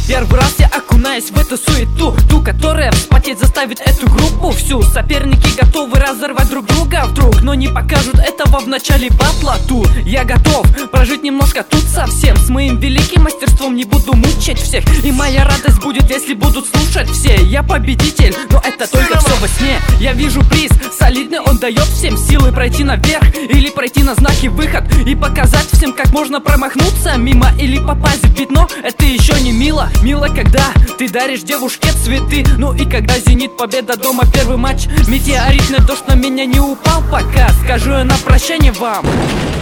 Первый раз я окунаюсь в эту суету, ту, которая вспотеть заставит эту группу всю. Соперники готовы разорвать друг друга вдруг, но не покажут этого в начале батла тут. Я готов прожить немножко тут совсем, с моим великим мастерством не буду мучать всех. И моя радость будет, если будут слушать все. Я победитель, но это только все во сне. Я вижу приз солидный, он дает всем силы пройти наверх или пройти на знаки выход и показать всем, как можно промахнуться мимо или попасть в пятно. Это еще не мило. Мило, когда ты даришь девушке цветы. Ну и когда зенит, победа дома, первый матч. Метеоритный дождь на меня не упал пока. Скажу я на прощание вам.